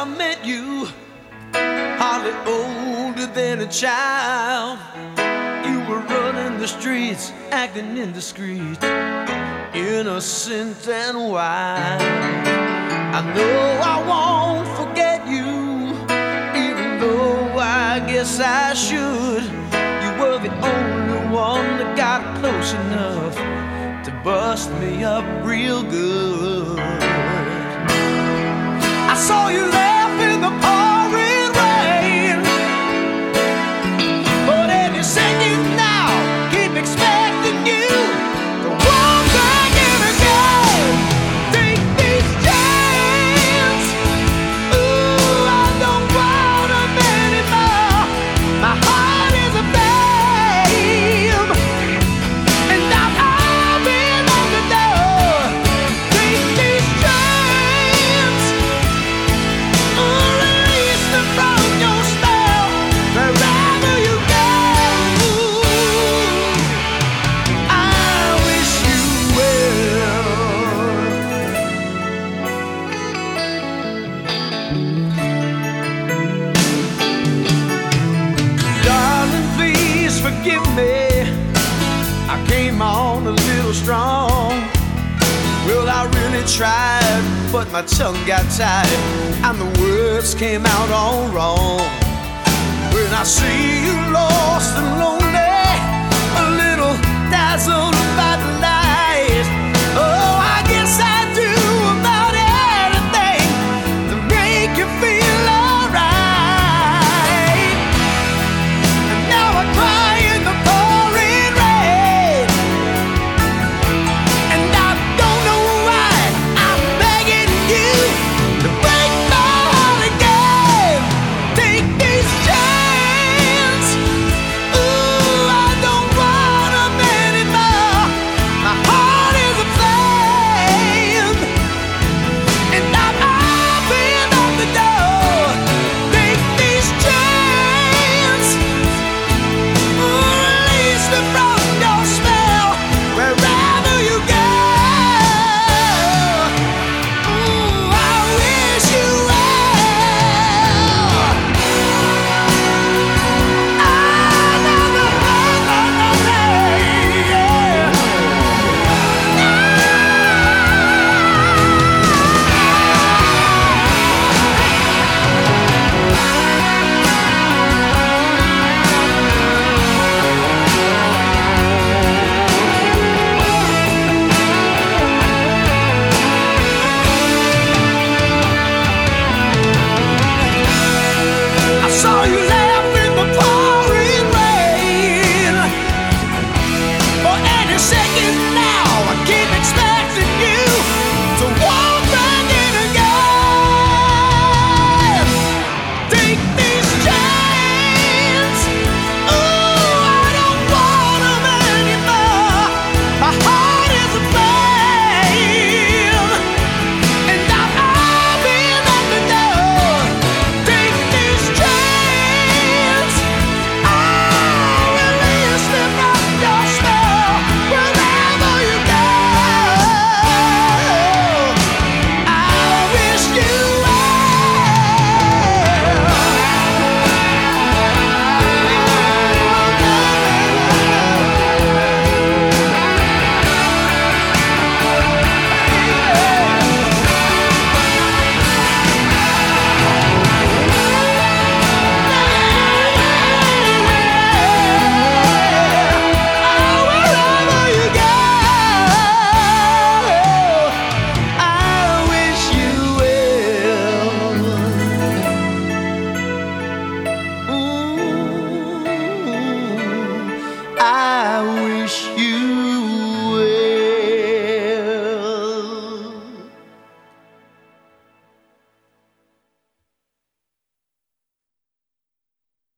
I met you, hardly older than a child. You were running the streets, acting indiscreet, innocent and wild. I know I won't forget you, even though I guess I should. You were the only one that got close enough to bust me up real good. I saw you laugh in the pouring rain, but every second now keep expecting you to walk back in again. Take this chance. Ooh, I don't want them anymore. My heart is a flame, and I've been on the door. Take this chance. Release me from your spell wherever you go. I wish you well. Darling, please forgive me. I came on a little strong. Well, I really tried, but my tongue got tied, and the words came out all wrong. When I see you lost and lonely, a little dazzled by the light,